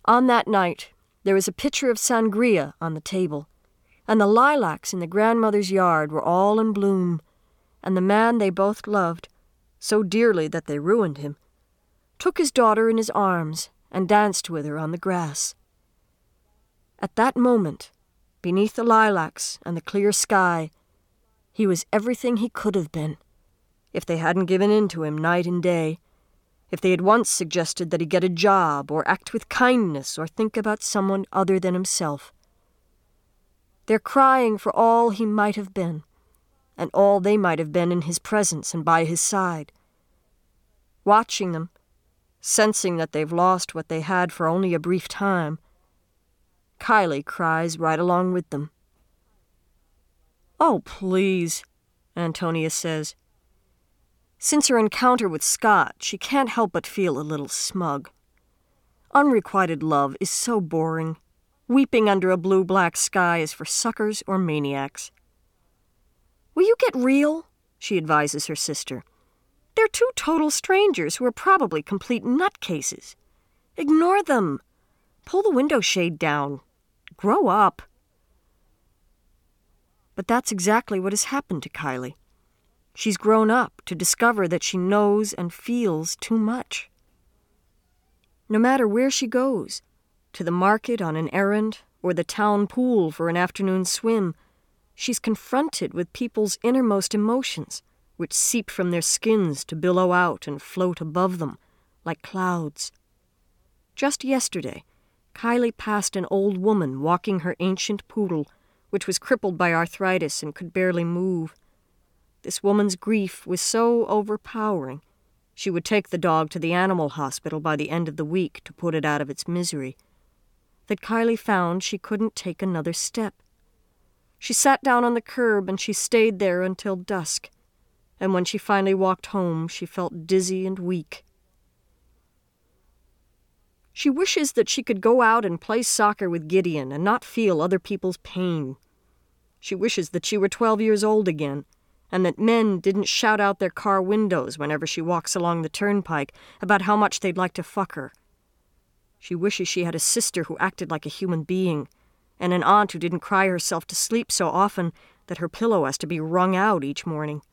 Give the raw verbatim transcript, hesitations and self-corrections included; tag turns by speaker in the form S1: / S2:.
S1: On that night, there was a pitcher of sangria on the table, and the lilacs in the grandmother's yard were all in bloom, and the man they both loved, so dearly that they ruined him, took his daughter in his arms and danced with her on the grass. At that moment, beneath the lilacs and the clear sky, he was everything he could have been, if they hadn't given in to him night and day, if they had once suggested that he get a job or act with kindness or think about someone other than himself. They're crying for all he might have been, and all they might have been in his presence and by his side. Watching them, sensing that they've lost what they had for only a brief time, Kylie cries right along with them. "Oh, please," Antonia says. Since her encounter with Scott, she can't help but feel a little smug. Unrequited love is so boring. Weeping under a blue-black sky is for suckers or maniacs. "Will you get real?" she advises her sister. "They're two total strangers who are probably complete nutcases. Ignore them. Pull the window shade down. Grow up." But that's exactly what has happened to Kylie. She's grown up to discover that she knows and feels too much. No matter where she goes, to the market on an errand or the town pool for an afternoon swim, she's confronted with people's innermost emotions, which seep from their skins to billow out and float above them like clouds. Just yesterday, Kylie passed an old woman walking her ancient poodle, which was crippled by arthritis and could barely move. This woman's grief was so overpowering, she would take the dog to the animal hospital by the end of the week to put it out of its misery, that Kylie found she couldn't take another step. She sat down on the curb and she stayed there until dusk, and when she finally walked home, she felt dizzy and weak. She wishes that she could go out and play soccer with Gideon and not feel other people's pain. She wishes that she were twelve years old again, and that men didn't shout out their car windows whenever she walks along the turnpike about how much they'd like to fuck her. She wishes she had a sister who acted like a human being, and an aunt who didn't cry herself to sleep so often that her pillow has to be wrung out each morning.